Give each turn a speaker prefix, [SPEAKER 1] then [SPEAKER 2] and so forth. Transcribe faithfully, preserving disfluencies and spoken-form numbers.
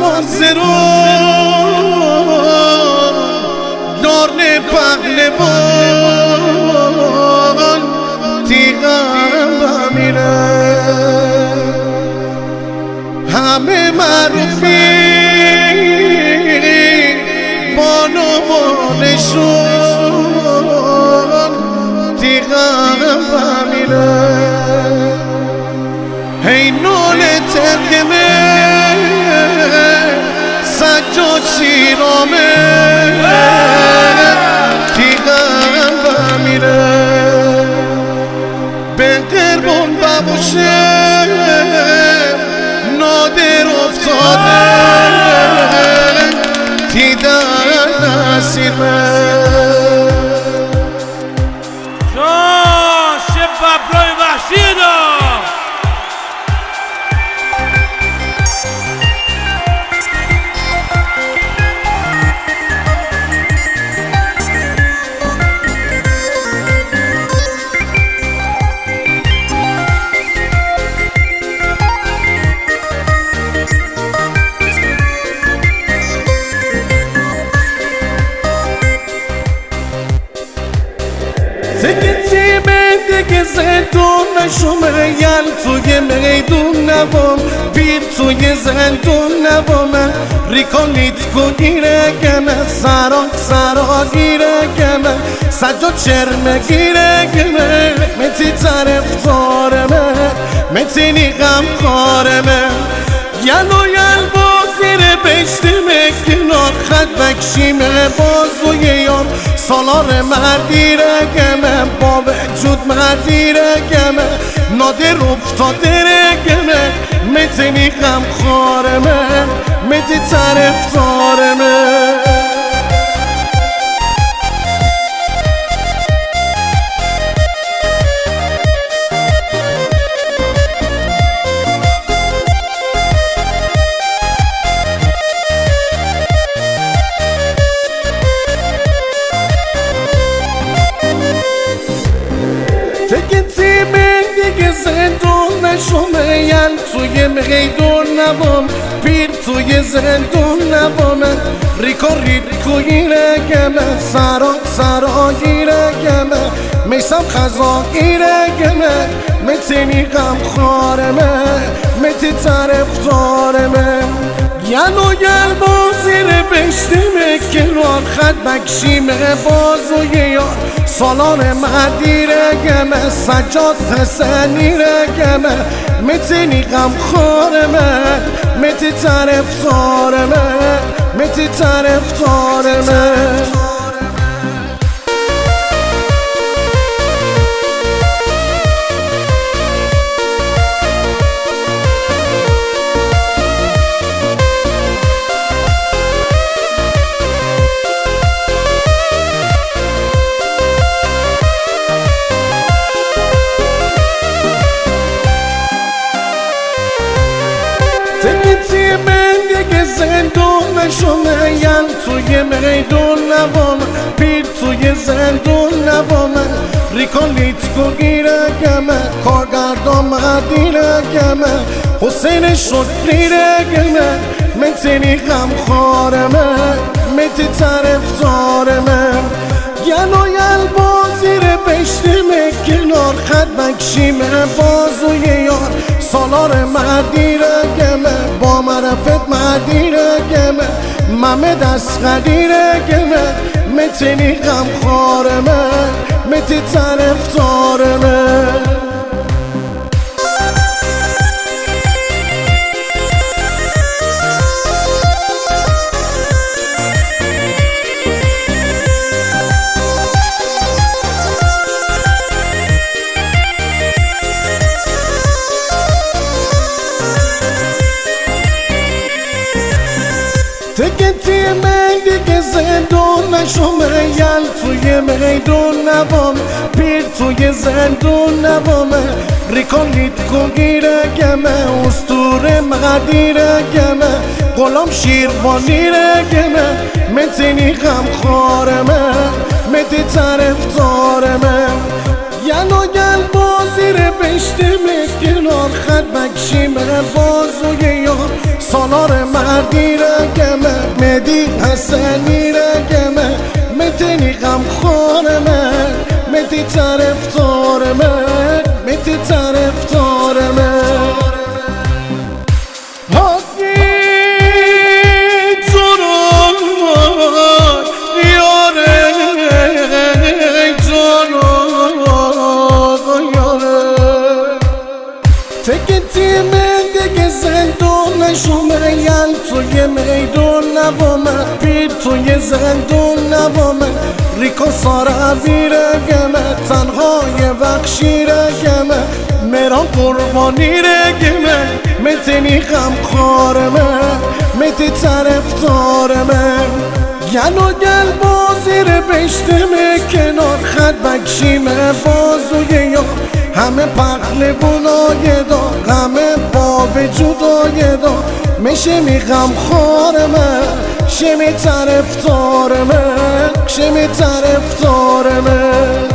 [SPEAKER 1] بازرون دارن پهلوان تیغم بمیره همه معروفی بانوانشون تیغم بمیره هی نول ترگمه سجاد شیرامه تیغم بمیره به قربون ببوشه نادر افتاده تیدن نسیمه
[SPEAKER 2] جان شب ببرای وحشی دا
[SPEAKER 1] دیگه زندون نشومه یل توی میدون نبام پیر توی زندون نبامه ریکانیت کو گیره گمه سرا سرا گیره گمه سجاد چرمه گیره گمه متی طرف دارمه متی نیغم کارمه یلو یل بازیره بشتیمه کنار خد بکشیمه بازوی یار سالار مردیره گمه با وجود مردیره گمه نادر افتاده گمه متنی غم خارمه متی طرف دارمه زندون نشومه یل توی میدون نبام پیر توی زندون نبامه ریکا ریکو گیره گمه سرا سرا گیره گمه میسم خزا گیره گمه متنی غم خارمه متی طرف دارمه یلو یل بازیره بشتیمه کنار خد بکشیمه بازوی یار سالار مردیره گمه سجاد حسنیره گمه متنی غم خارمه متی طرف دارمه متی طرف دارمه زندون نشومه یل توی میدون نبامه پیر توی زندون نبامه ریکانیت کو گیره گمه کارگردان مردیره گمه حسین شکریره گمه متنی غم خارمه متی طرف دارمه یلو یل بازیره بشتیمه کنار خد بکشیمه بازوی یار سالار مردیره گمه با معرفت مردیره گمه ممه دست قدیره گمه متنی غم خارمه متی طرف دارمه تکتی من دیگه زندون نشومه یل توی میدون نبام پیر توی زندون نبامه ریکانیت کو گیره گمه اسطوره مردیره گمه غلام شیروانیره گمه متنی غم خارمه متی طرف دارمه یلو یل بازیره بشتیمه کنار خد بکشیمه بازوی یار سالار مردی رگمه مدی حسنی رگمه متنی غم خورمه متی طرفدارمه متی طرفدارمه تکتی من دیگه زندون نشومه یل توی میدون نوامه پیر توی زندون نوامه ریکو سارا بیرگمه تنها یه بخشی رگمه میران قربانی رگمه متنی غم خورمه متی طرفدارمه گل و گل بازی رو بشتمه کنار خط بکشیمه بازوی یار همه پخل بونای دا همه باب جدای دا میشه می غم خورمه شمی طرفدارمه شمی طرفدارمه